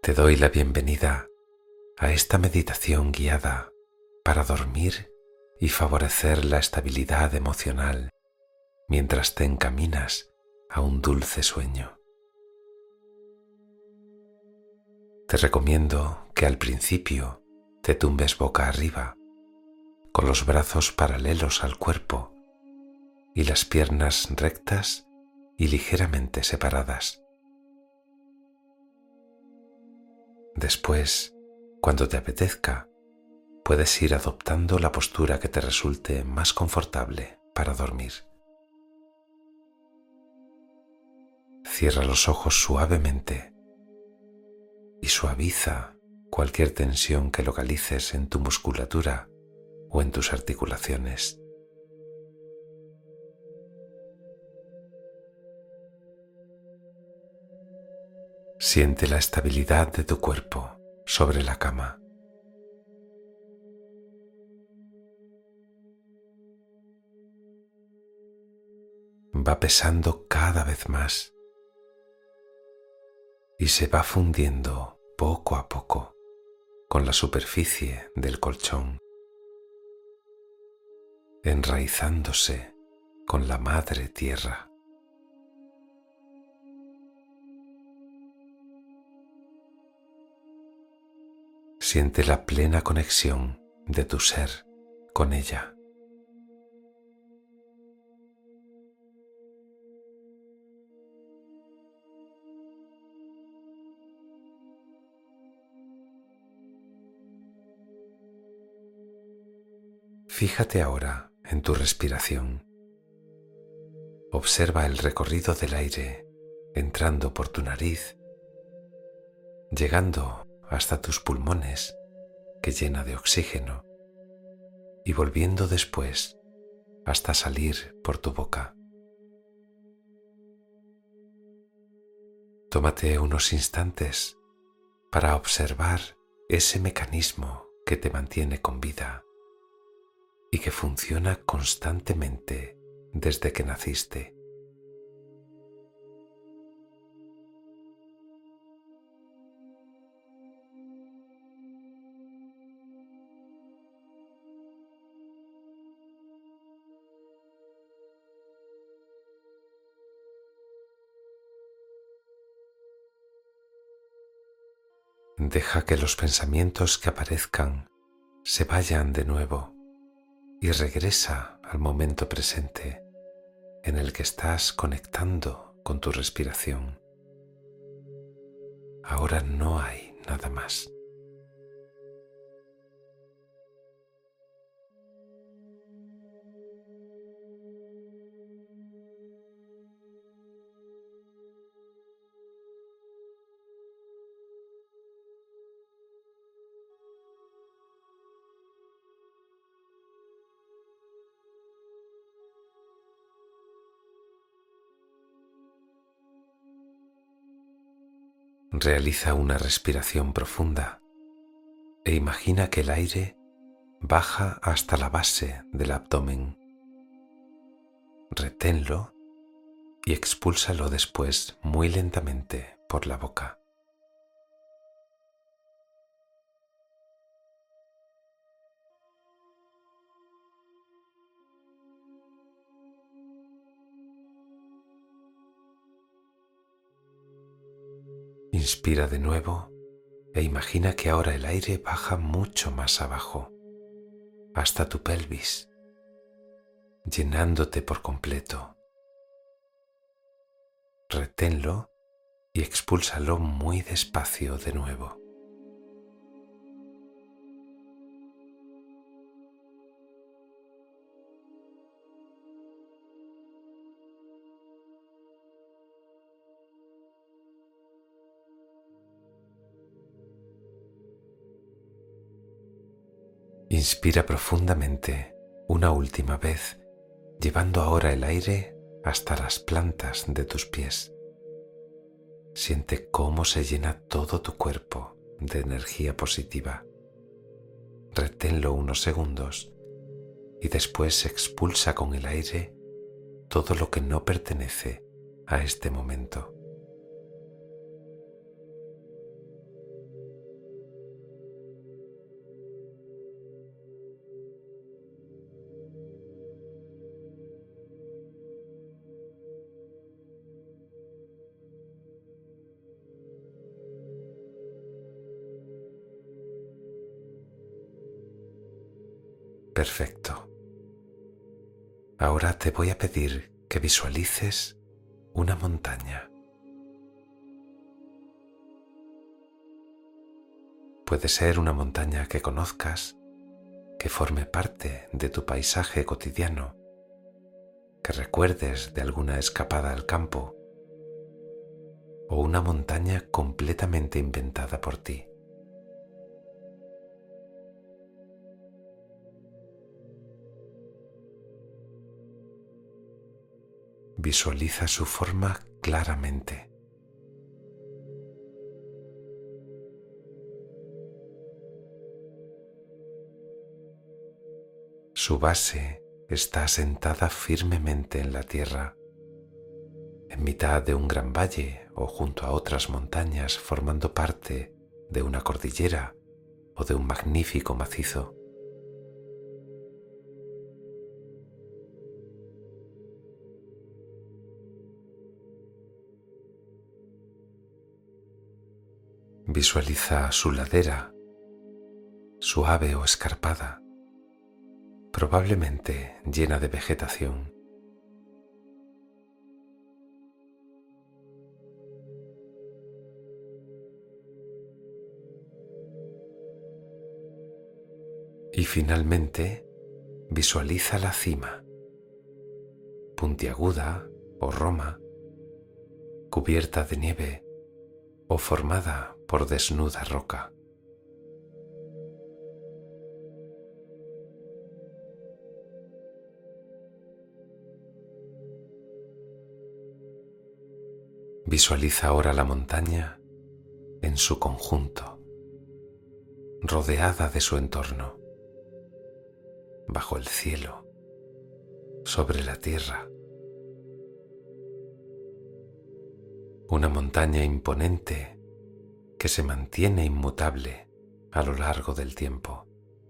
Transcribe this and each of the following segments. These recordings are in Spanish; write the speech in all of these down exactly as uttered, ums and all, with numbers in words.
Te doy la bienvenida a esta meditación guiada para dormir y favorecer la estabilidad emocional mientras te encaminas a un dulce sueño. Te recomiendo que al principio te tumbes boca arriba, con los brazos paralelos al cuerpo y las piernas rectas y ligeramente separadas. Después, cuando te apetezca, puedes ir adoptando la postura que te resulte más confortable para dormir. Cierra los ojos suavemente y suaviza cualquier tensión que localices en tu musculatura o en tus articulaciones. Siente la estabilidad de tu cuerpo sobre la cama. Va pesando cada vez más y se va fundiendo poco a poco con la superficie del colchón, enraizándose con la madre tierra. Siente la plena conexión de tu ser con ella. Fíjate ahora en tu respiración. Observa el recorrido del aire entrando por tu nariz, llegando hasta tus pulmones que llena de oxígeno y volviendo después hasta salir por tu boca. Tómate unos instantes para observar ese mecanismo que te mantiene con vida y que funciona constantemente desde que naciste. Deja que los pensamientos que aparezcan se vayan de nuevo y regresa al momento presente en el que estás conectando con tu respiración. Ahora no hay nada más. Realiza una respiración profunda e imagina que el aire baja hasta la base del abdomen. Reténlo y expúlsalo después muy lentamente por la boca. Inspira de nuevo e imagina que ahora el aire baja mucho más abajo, hasta tu pelvis, llenándote por completo. Reténlo y expúlsalo muy despacio de nuevo. Inspira profundamente una última vez, llevando ahora el aire hasta las plantas de tus pies. Siente cómo se llena todo tu cuerpo de energía positiva. Reténlo unos segundos y después expulsa con el aire todo lo que no pertenece a este momento. Perfecto. Ahora te voy a pedir que visualices una montaña. Puede ser una montaña que conozcas, que forme parte de tu paisaje cotidiano, que recuerdes de alguna escapada al campo, o una montaña completamente inventada por ti. Visualiza su forma claramente. Su base está asentada firmemente en la tierra, en mitad de un gran valle o junto a otras montañas formando parte de una cordillera o de un magnífico macizo. Visualiza su ladera, suave o escarpada, probablemente llena de vegetación. Y finalmente, visualiza la cima, puntiaguda o roma, cubierta de nieve o formada por desnuda roca. Visualiza ahora la montaña en su conjunto, rodeada de su entorno, bajo el cielo, sobre la tierra. Una montaña imponente que se mantiene inmutable a lo largo del tiempo.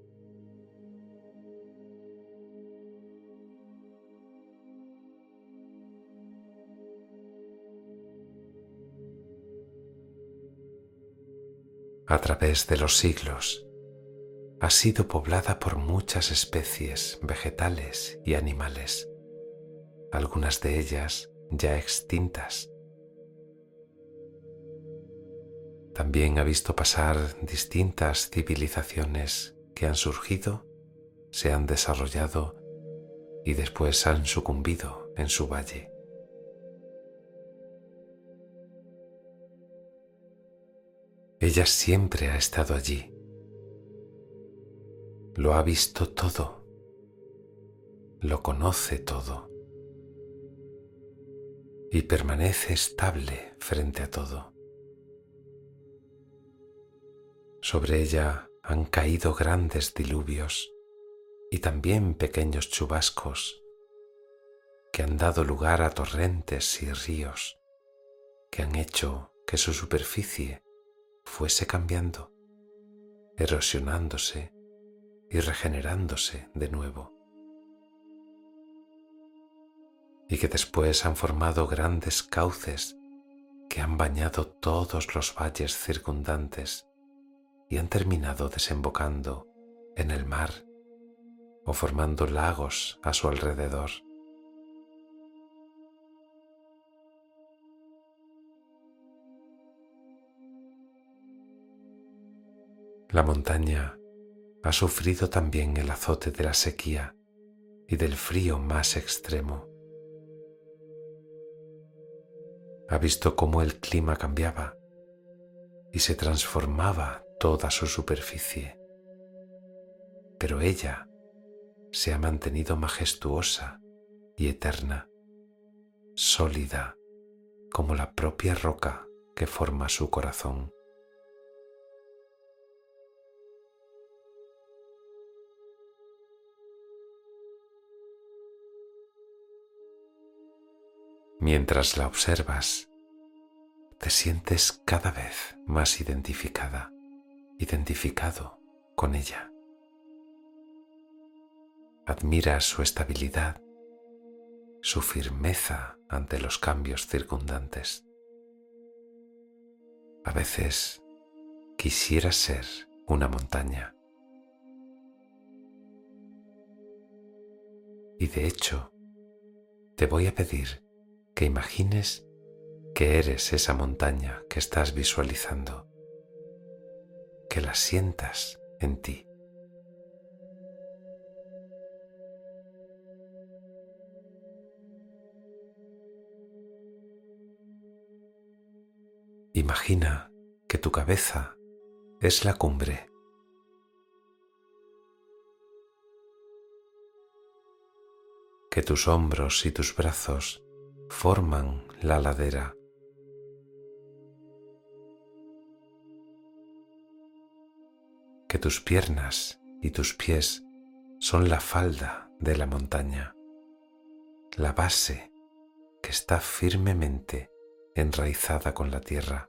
A través de los siglos, ha sido poblada por muchas especies vegetales y animales, algunas de ellas ya extintas. También ha visto pasar distintas civilizaciones que han surgido, se han desarrollado y después han sucumbido en su valle. Ella siempre ha estado allí. Lo ha visto todo. Lo conoce todo. Y permanece estable frente a todo. Sobre ella han caído grandes diluvios y también pequeños chubascos que han dado lugar a torrentes y ríos que han hecho que su superficie fuese cambiando, erosionándose y regenerándose de nuevo, y que después han formado grandes cauces que han bañado todos los valles circundantes y han terminado desembocando en el mar o formando lagos a su alrededor. La montaña ha sufrido también el azote de la sequía y del frío más extremo. Ha visto cómo el clima cambiaba y se transformaba toda su superficie, pero ella se ha mantenido majestuosa y eterna, sólida como la propia roca que forma su corazón. Mientras la observas, te sientes cada vez más identificada, identificado con ella. Admiras su estabilidad, su firmeza ante los cambios circundantes. A veces quisieras ser una montaña. Y de hecho, te voy a pedir que imagines que eres esa montaña que estás visualizando, que la sientas en ti. Imagina que tu cabeza es la cumbre, que tus hombros y tus brazos forman la ladera, que tus piernas y tus pies son la falda de la montaña, la base que está firmemente enraizada con la tierra.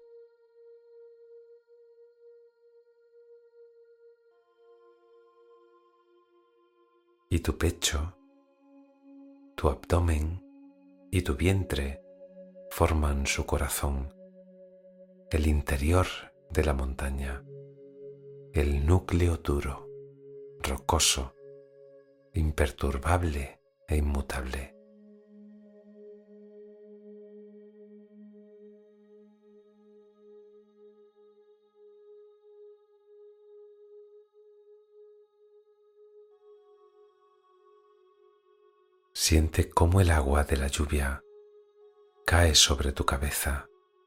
Y tu pecho, tu abdomen y tu vientre forman su corazón, el interior de la montaña, el núcleo duro, rocoso, imperturbable e inmutable. Siente cómo el agua de la lluvia cae sobre tu cabeza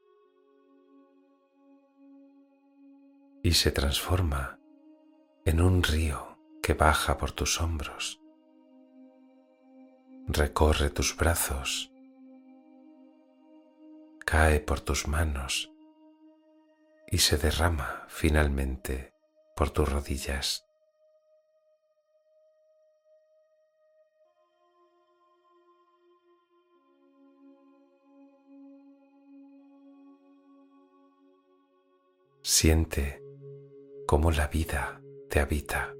y se transforma en un río que baja por tus hombros, recorre tus brazos, cae por tus manos y se derrama finalmente por tus rodillas. Siente cómo la vida te habita,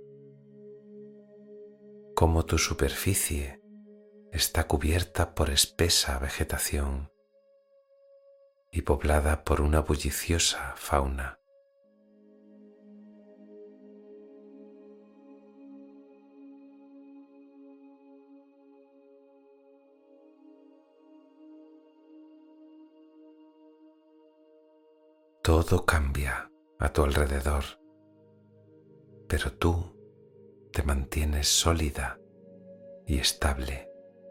cómo tu superficie está cubierta por espesa vegetación y poblada por una bulliciosa fauna. Todo cambia a tu alrededor, pero tú te mantienes sólida y estable.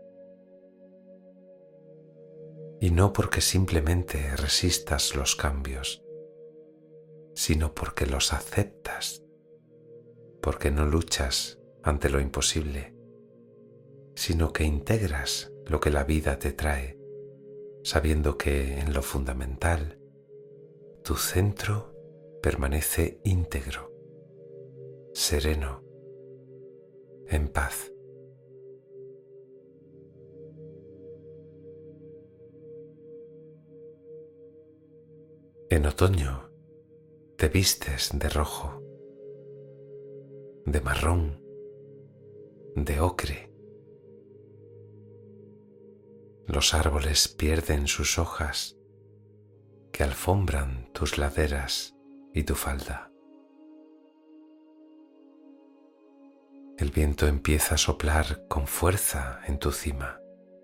Y no porque simplemente resistas los cambios, sino porque los aceptas, porque no luchas ante lo imposible, sino que integras lo que la vida te trae, sabiendo que en lo fundamental, tu centro permanece íntegro, sereno, en paz. En otoño te vistes de rojo, de marrón, de ocre. Los árboles pierden sus hojas que alfombran tus laderas y tu falda. El viento empieza a soplar con fuerza en tu cima.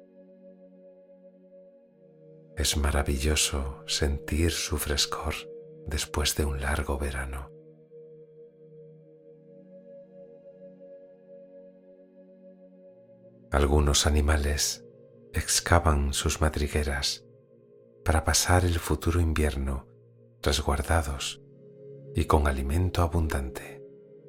Es maravilloso sentir su frescor después de un largo verano. Algunos animales excavan sus madrigueras para pasar el futuro invierno resguardados y con alimento abundante.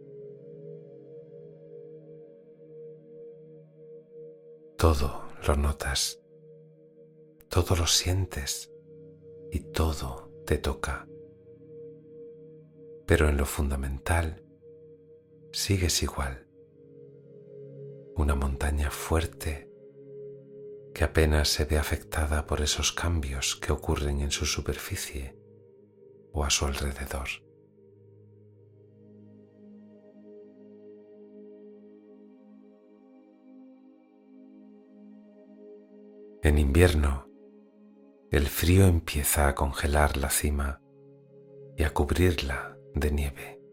Todo lo notas, todo lo sientes y todo te toca. Pero en lo fundamental sigues igual, una montaña fuerte que apenas se ve afectada por esos cambios que ocurren en su superficie o a su alrededor. En invierno, el frío empieza a congelar la cima y a cubrirla de nieve.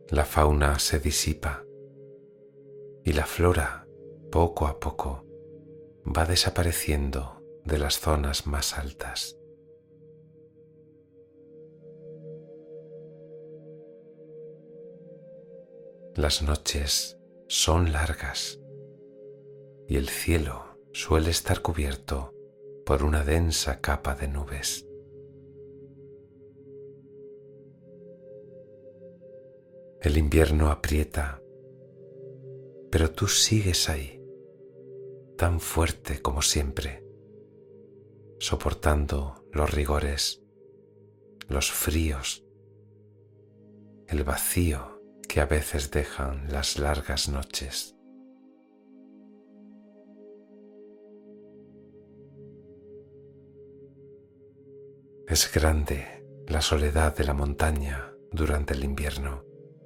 La fauna se disipa y la flora, poco a poco, va desapareciendo de las zonas más altas. Las noches son largas y el cielo suele estar cubierto por una densa capa de nubes. El invierno aprieta, pero tú sigues ahí, tan fuerte como siempre, soportando los rigores, los fríos, el vacío que a veces dejan las largas noches. Es grande la soledad de la montaña durante el invierno,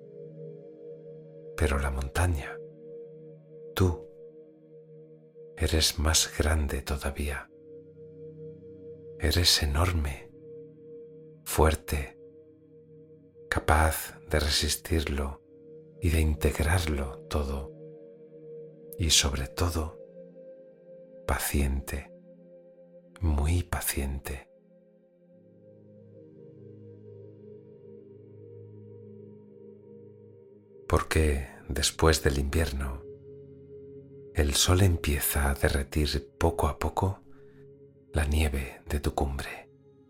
pero la montaña, tú, eres más grande todavía. Eres enorme, fuerte, capaz de resistirlo y de integrarlo todo, y sobre todo, paciente, muy paciente. Porque después del invierno, el sol empieza a derretir poco a poco la nieve de tu cumbre.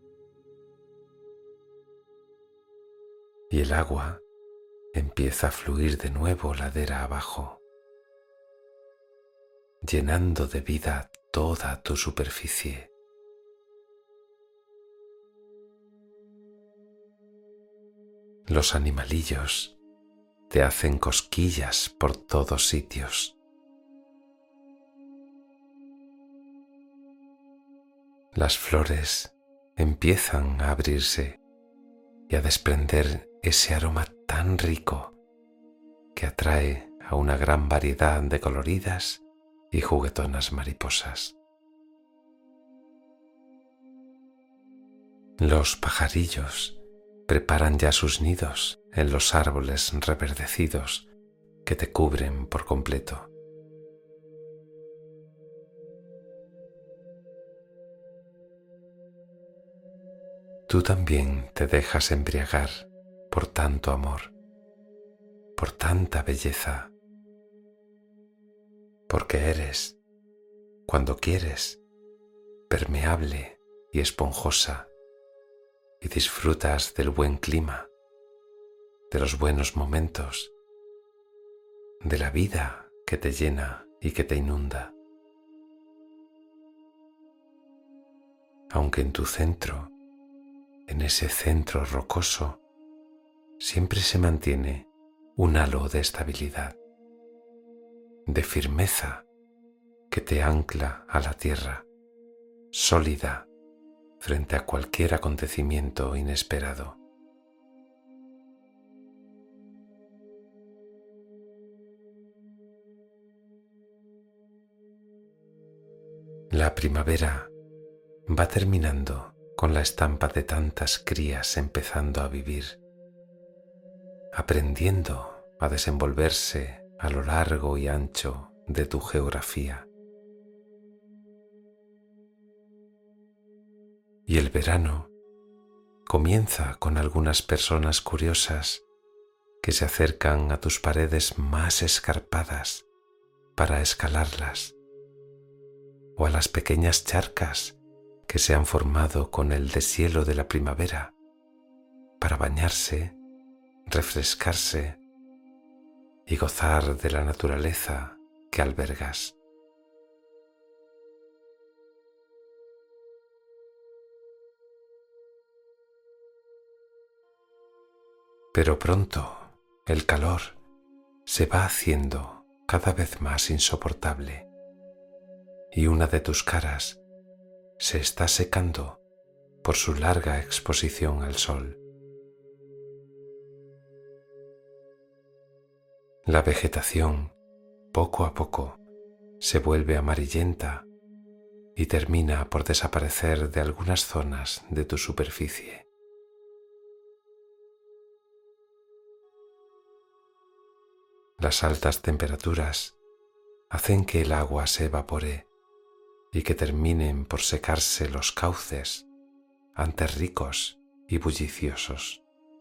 Y el agua empieza a fluir de nuevo ladera abajo, llenando de vida toda tu superficie. Los animalillos te hacen cosquillas por todos sitios. Las flores empiezan a abrirse y a desprender ese aroma tan rico que atrae a una gran variedad de coloridas y juguetonas mariposas. Los pajarillos preparan ya sus nidos en los árboles reverdecidos que te cubren por completo. Tú también te dejas embriagar por tanto amor, por tanta belleza, porque eres, cuando quieres, permeable y esponjosa, y disfrutas del buen clima, de los buenos momentos, de la vida que te llena y que te inunda. Aunque en tu centro, en ese centro rocoso, siempre se mantiene un halo de estabilidad, de firmeza que te ancla a la tierra, sólida frente a cualquier acontecimiento inesperado. La primavera va terminando con la estampa de tantas crías empezando a vivir, aprendiendo a desenvolverse a lo largo y ancho de tu geografía. Y el verano comienza con algunas personas curiosas que se acercan a tus paredes más escarpadas para escalarlas, o a las pequeñas charcas que se han formado con el deshielo de la primavera para bañarse, refrescarse y gozar de la naturaleza que albergas. Pero pronto el calor se va haciendo cada vez más insoportable y una de tus caras se está secando por su larga exposición al sol. La vegetación, poco a poco, se vuelve amarillenta y termina por desaparecer de algunas zonas de tu superficie. Las altas temperaturas hacen que el agua se evapore y que terminen por secarse los cauces, antes ricos y bulliciosos.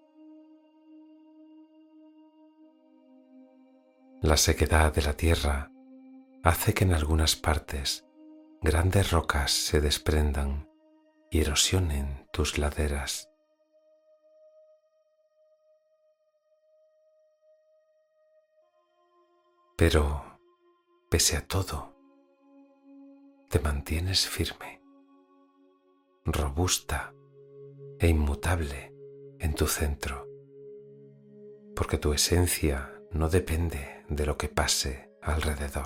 La sequedad de la tierra hace que en algunas partes grandes rocas se desprendan y erosionen tus laderas. Pero, pese a todo, te mantienes firme, robusta e inmutable en tu centro, porque tu esencia no depende de lo que pase alrededor.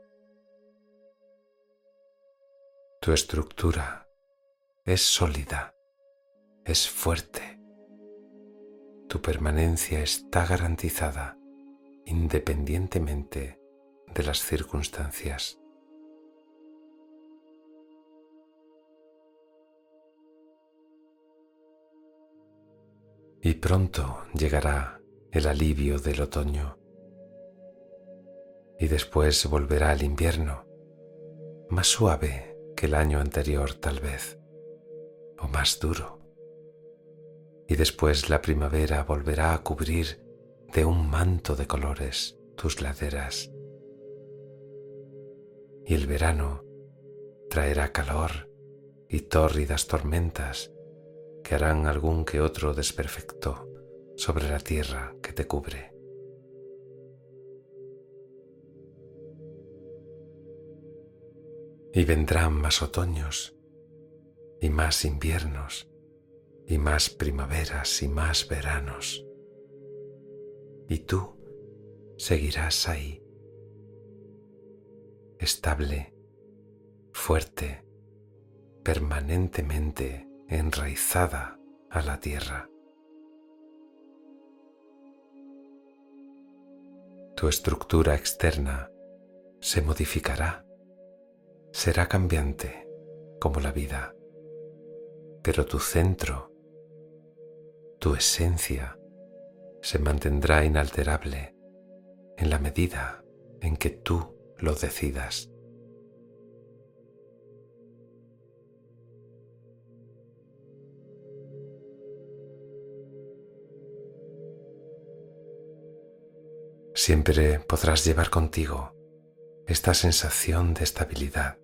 Tu estructura es sólida, es fuerte. Tu permanencia está garantizada independientemente de las circunstancias. Y pronto llegará el alivio del otoño, y después volverá el invierno, más suave que el año anterior tal vez, o más duro. Y después la primavera volverá a cubrir de un manto de colores tus laderas. Y el verano traerá calor y tórridas tormentas que harán algún que otro desperfecto sobre la tierra que te cubre. Y vendrán más otoños y más inviernos y más primaveras y más veranos. Y tú seguirás ahí, estable, fuerte, permanentemente enraizada a la tierra. Tu estructura externa se modificará, será cambiante como la vida, pero tu centro, tu esencia, se mantendrá inalterable en la medida en que tú lo decidas. Siempre podrás llevar contigo esta sensación de estabilidad,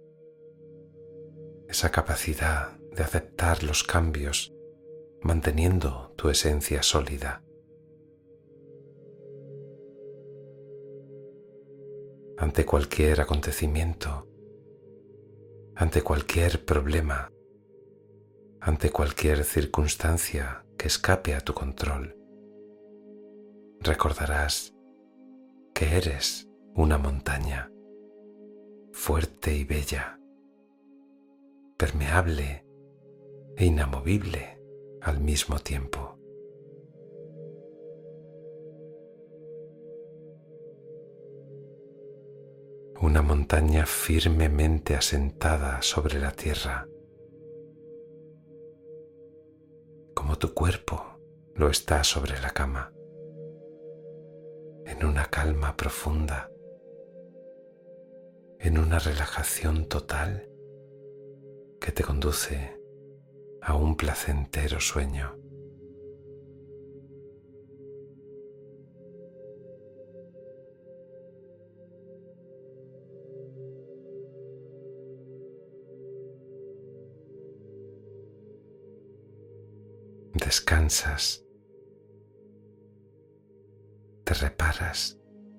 esa capacidad de aceptar los cambios manteniendo tu esencia sólida. Ante cualquier acontecimiento, ante cualquier problema, ante cualquier circunstancia que escape a tu control, recordarás que eres una montaña, fuerte y bella, permeable e inamovible al mismo tiempo. Una montaña firmemente asentada sobre la tierra, como tu cuerpo lo está sobre la cama, en una calma profunda, en una relajación total que te conduce a un placentero sueño. Descansas, te reparas,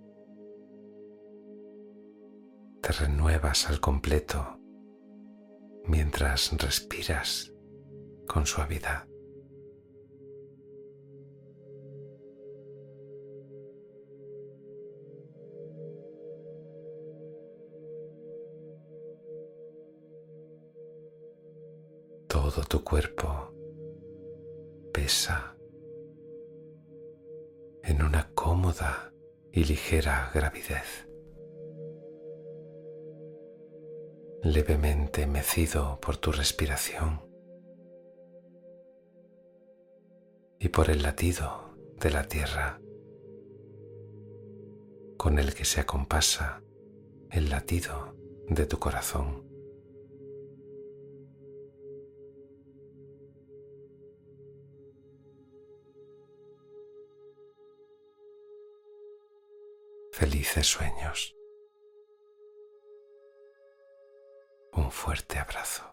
te renuevas al completo mientras respiras con suavidad. Todo tu cuerpo pesa en una cómoda y ligera gravidez, levemente mecido por tu respiración y por el latido de la tierra. con el que se acompasa el latido de tu corazón. Felices sueños. Un fuerte abrazo.